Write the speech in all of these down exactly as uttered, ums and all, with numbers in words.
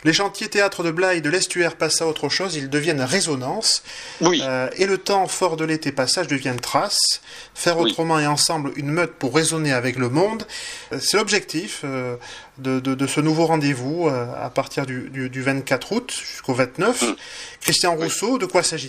Les chantiers théâtre de Blaye de l'estuaire passent à autre chose, ils deviennent résonance. Oui. Euh, et le temps fort de l'été passage devient trace. Faire Oui. autrement et ensemble une meute pour raisonner avec le monde. C'est l'objectif euh, de, de, de ce nouveau rendez-vous euh, à partir du, du, du vingt-quatre août jusqu'au vingt-neuf. Mmh. Christian Rousseau, de quoi s'agit-il ?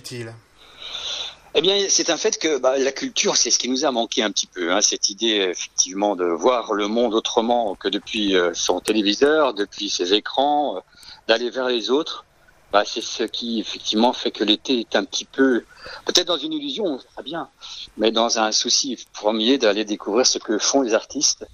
Eh bien, c'est un fait que bah, la culture, c'est ce qui nous a manqué un petit peu, hein, cette idée effectivement de voir le monde autrement que depuis euh, son téléviseur, depuis ses écrans, euh, d'aller vers les autres. Bah, c'est ce qui effectivement fait que l'été est un petit peu, peut-être dans une illusion, très bien, mais dans un souci premier d'aller découvrir ce que font les artistes,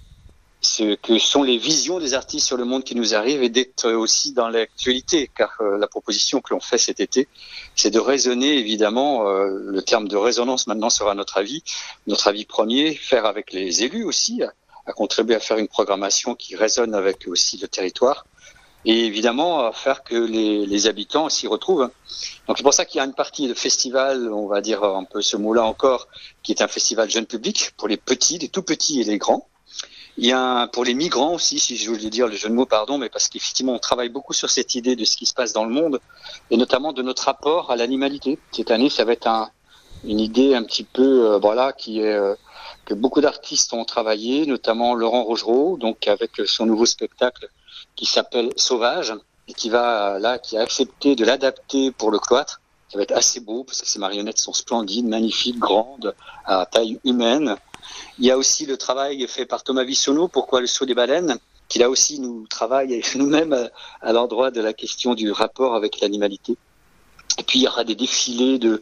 ce que sont les visions des artistes sur le monde qui nous arrive et d'être aussi dans l'actualité, car euh, la proposition que l'on fait cet été, c'est de raisonner, évidemment, euh, le terme de résonance maintenant sera notre avis, notre avis premier, faire avec les élus aussi, à, à contribuer à faire une programmation qui résonne avec aussi le territoire, et évidemment à faire que les, les habitants s'y retrouvent. Donc c'est pour ça qu'il y a une partie de festival, on va dire un peu ce mot-là encore, qui est un festival jeune public, pour les petits, les tout petits et les grands. Il y a un, pour les migrants aussi, si je voulais dire le jeu de mots, pardon, mais parce qu'effectivement on travaille beaucoup sur cette idée de ce qui se passe dans le monde et notamment de notre rapport à l'animalité. Cette année, ça va être un, une idée un petit peu, euh, voilà, qui est euh, que beaucoup d'artistes ont travaillé, notamment Laurent Rogereau, donc avec son nouveau spectacle qui s'appelle Sauvage et qui va là, qui a accepté de l'adapter pour le cloître. Ça va être assez beau parce que ces marionnettes sont splendides, magnifiques, grandes, à taille humaine. Il y a aussi le travail fait par Thomas Vissonneau, Pourquoi le saut des baleines, qui là aussi nous travaille nous-mêmes à, à l'endroit de la question du rapport avec l'animalité. Et puis il y aura des défilés de,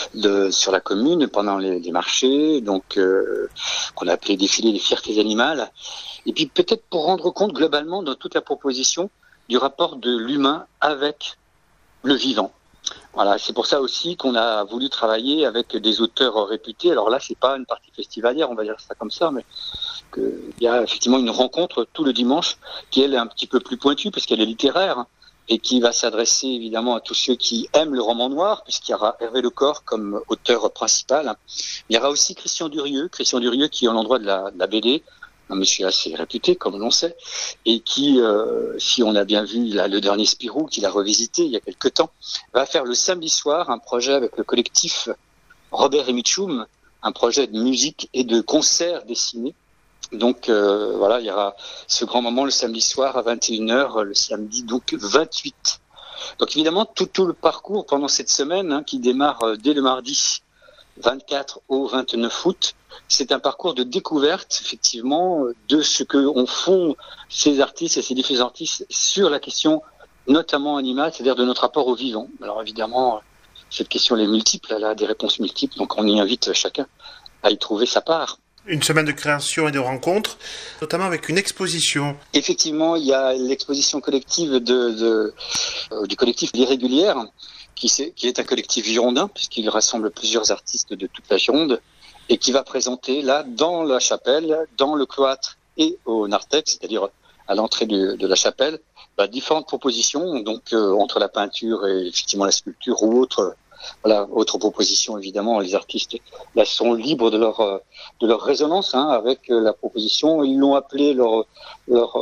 de sur la commune pendant les, les marchés, donc euh, qu'on a appelé défilés des fiertés animales. Et puis peut-être pour rendre compte globalement dans toute la proposition du rapport de l'humain avec le vivant. Voilà, c'est pour ça aussi qu'on a voulu travailler avec des auteurs réputés. Alors là, c'est pas une partie festivalière, on va dire ça comme ça, mais que, il y a effectivement une rencontre tout le dimanche qui elle est un petit peu plus pointue parce qu'elle est littéraire et qui va s'adresser évidemment à tous ceux qui aiment le roman noir, puisqu'il y aura Hervé Lecor comme auteur principal. Il y aura aussi Christian Durieux, Christian Durieux qui est à l'endroit de la, de la B D, un monsieur assez réputé, comme l'on sait, et qui, euh, si on a bien vu là, le dernier Spirou, qu'il a revisité il y a quelque temps, va faire le samedi soir un projet avec le collectif Robert et Mitchum, un projet de musique et de concerts dessinés. Donc euh, voilà, il y aura ce grand moment le samedi soir à vingt et une heures, le samedi donc vingt-huit. Donc évidemment, tout, tout le parcours pendant cette semaine, hein, qui démarre euh, dès le mardi vingt-quatre au vingt-neuf août, c'est un parcours de découverte, effectivement, de ce que ont font ces artistes et ces différents artistes sur la question notamment animale, c'est-à-dire de notre rapport au vivant. Alors évidemment, cette question elle est multiple, elle a des réponses multiples, donc on y invite chacun à y trouver sa part. Une semaine de création et de rencontres, notamment avec une exposition. Effectivement, il y a l'exposition collective de, de, euh, du collectif L'Irrégulière, qui, qui est un collectif girondin, puisqu'il rassemble plusieurs artistes de toute la Gironde, et qui va présenter là, dans la chapelle, dans le cloître et au narthex, c'est-à-dire à l'entrée de, de la chapelle, bah, différentes propositions, donc euh, entre la peinture et effectivement la sculpture ou autre, voilà, autre proposition évidemment. Les artistes là sont libres de leur de leur résonance hein, avec la proposition. Ils l'ont appelé leur leur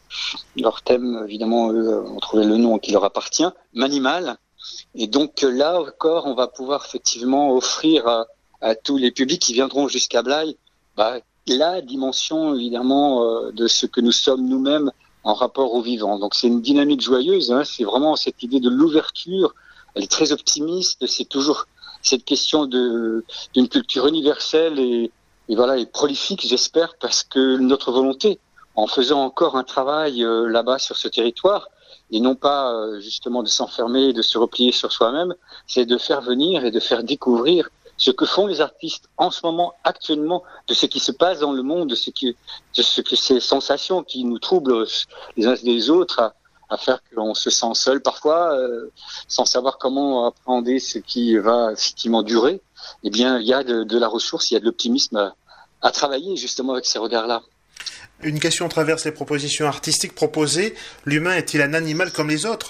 leur thème évidemment. Eux ont trouvé le nom qui leur appartient, Manimal. Et donc là encore, on va pouvoir effectivement offrir à, à tous les publics qui viendront jusqu'à Blaye, bah, la dimension évidemment euh, de ce que nous sommes nous-mêmes en rapport au vivant. Donc c'est une dynamique joyeuse, hein, c'est vraiment cette idée de l'ouverture, elle est très optimiste, c'est toujours cette question de d'une culture universelle et, et voilà, et prolifique, j'espère, parce que notre volonté, en faisant encore un travail euh, là-bas sur ce territoire, et non pas euh, justement de s'enfermer et de se replier sur soi-même, c'est de faire venir et de faire découvrir ce que font les artistes en ce moment, actuellement, de ce qui se passe dans le monde, de ce qui, de ce que ces sensations qui nous troublent les uns les autres, à, à faire qu'on se sent seul parfois, euh, sans savoir comment appréhender ce qui va effectivement durer. Eh bien, il y a de, de la ressource, il y a de l'optimisme à, à travailler justement avec ces regards-là. Une question traverse les propositions artistiques proposées. L'humain est-il un animal comme les autres ?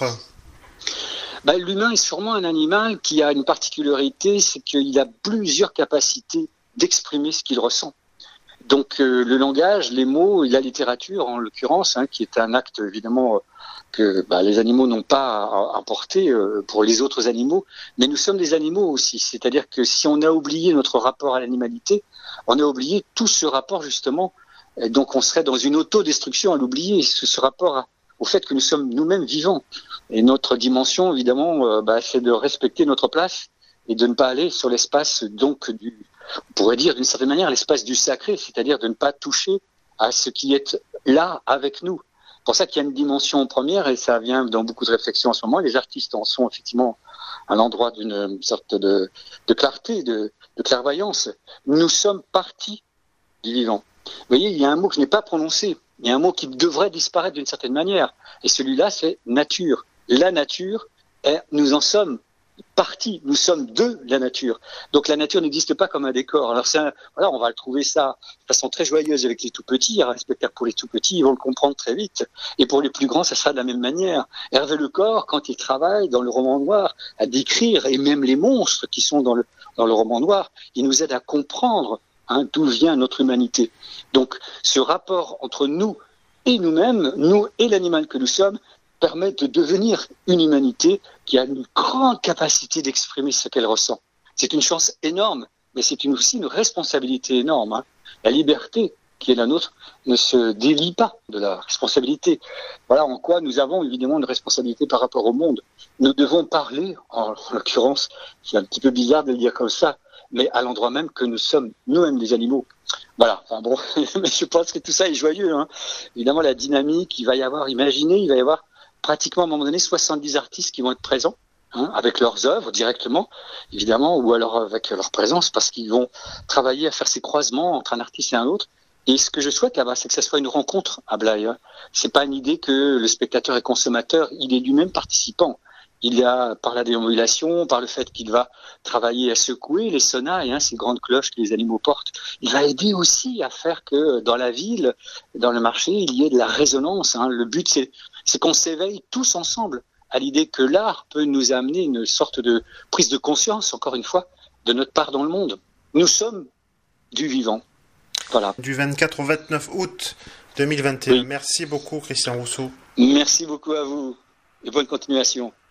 Ben, l'humain est sûrement un animal qui a une particularité, c'est qu'il a plusieurs capacités d'exprimer ce qu'il ressent. Donc euh, le langage, les mots et la littérature en l'occurrence, hein, qui est un acte évidemment que bah, les animaux n'ont pas à apporter euh, pour les autres animaux, mais nous sommes des animaux aussi. C'est-à-dire que si on a oublié notre rapport à l'animalité, on a oublié tout ce rapport justement, et donc on serait dans une autodestruction à l'oublier, ce, ce rapport à, au fait que nous sommes nous-mêmes vivants. Et notre dimension, évidemment, euh, bah, c'est de respecter notre place et de ne pas aller sur l'espace, donc, du, on pourrait dire d'une certaine manière, l'espace du sacré, c'est-à-dire de ne pas toucher à ce qui est là avec nous. C'est pour ça qu'il y a une dimension première, et ça vient dans beaucoup de réflexions en ce moment. Les artistes en sont effectivement à l'endroit d'une sorte de, de clarté, de, de clairvoyance. Nous sommes partis du vivant. Vous voyez, il y a un mot que je n'ai pas prononcé. Il y a un mot qui devrait disparaître d'une certaine manière. Et celui-là, c'est nature. La nature, est, nous en sommes partie, nous sommes de la nature. Donc la nature n'existe pas comme un décor. Alors c'est un, voilà, on va le trouver ça de façon très joyeuse avec les tout petits. Il y aura un spectacle pour les tout petits, ils vont le comprendre très vite. Et pour les plus grands, ça sera de la même manière. Hervé Lecor, quand il travaille dans le roman noir, à décrire, et même les monstres qui sont dans le, dans le roman noir, il nous aide à comprendre hein, d'où vient notre humanité. Donc ce rapport entre nous et nous-mêmes, nous et l'animal que nous sommes, permet de devenir une humanité qui a une grande capacité d'exprimer ce qu'elle ressent. C'est une chance énorme, mais c'est une, aussi une responsabilité énorme. Hein. La liberté qui est la nôtre ne se délie pas de la responsabilité. Voilà en quoi nous avons évidemment une responsabilité par rapport au monde. Nous devons parler, en l'occurrence, c'est un petit peu bizarre de le dire comme ça, mais à l'endroit même que nous sommes nous-mêmes des animaux. Voilà, enfin bon, mais je pense que tout ça est joyeux. Hein. Évidemment, la dynamique, il va y avoir, imaginez, il va y avoir pratiquement à un moment donné soixante-dix artistes qui vont être présents hein, avec leurs œuvres directement, évidemment, ou alors avec leur présence, parce qu'ils vont travailler à faire ces croisements entre un artiste et un autre. Et ce que je souhaite là-bas, c'est que ça soit une rencontre à Blaye. Hein. C'est pas une idée que le spectateur est consommateur, il est lui-même participant. Il y a par la déambulation, par le fait qu'il va travailler à secouer les sonnailles, hein, ces grandes cloches que les animaux portent. Il va aider aussi à faire que dans la ville, dans le marché, il y ait de la résonance. Hein. Le but, c'est, c'est qu'on s'éveille tous ensemble à l'idée que l'art peut nous amener une sorte de prise de conscience, encore une fois, de notre part dans le monde. Nous sommes du vivant. Voilà. Du vingt-quatre au vingt-neuf août deux mille vingt et un. Oui. Merci beaucoup, Christian Rousseau. Merci beaucoup à vous et bonne continuation.